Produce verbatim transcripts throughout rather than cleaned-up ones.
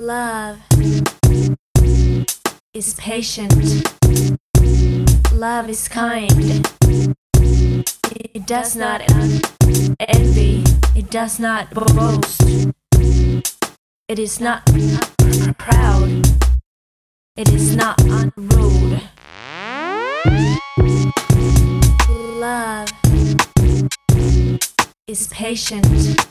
Love is patient. Love is kind. It does not envy. It does not boast. It is not proud. It is not rude. Love is patient.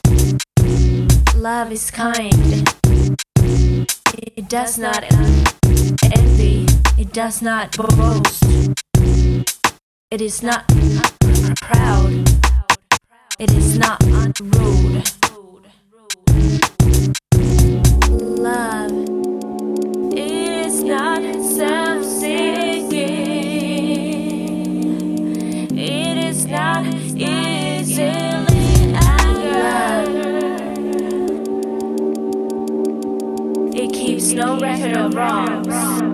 Love is kind. It does not envy. It does not boast. It is not proud. It is not rude. Love is not self-seeking. It is not easily angered. It keeps no record of wrongs.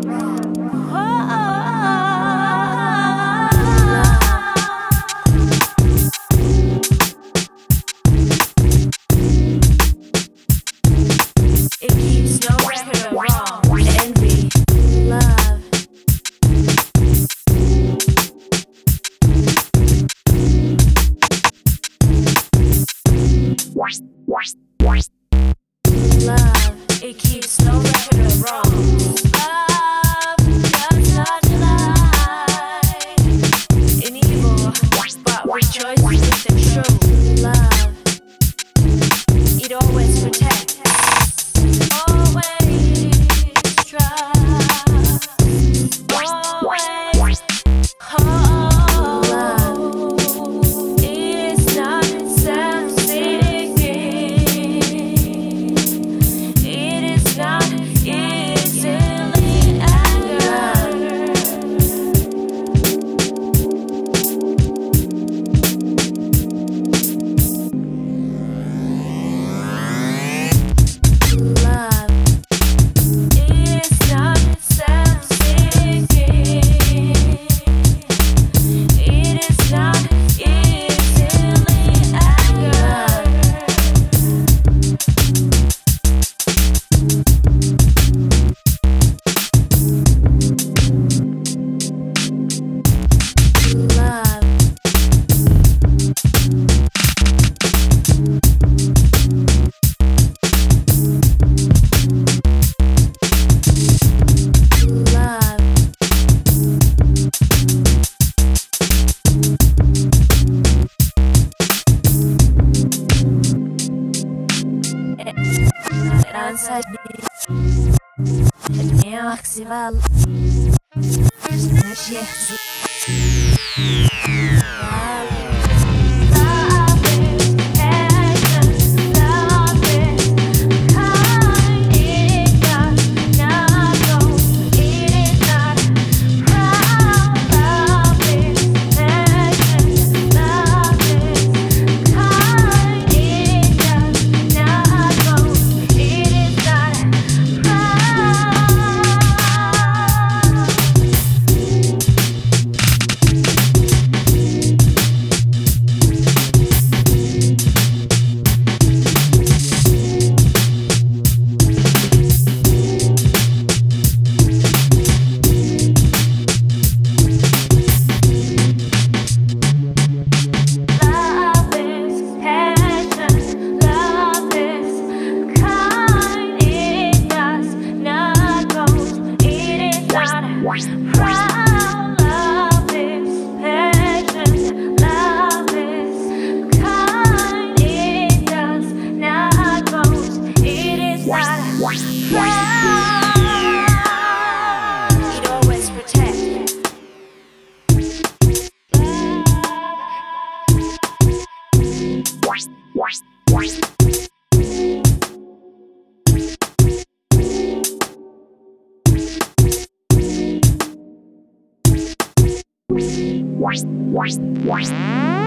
Love, it keeps no record of wrongs. Love does not lie in evil, but rejoices with the truth. Love, it always protects, always trusts, always holds. Love is not self-seeking. What?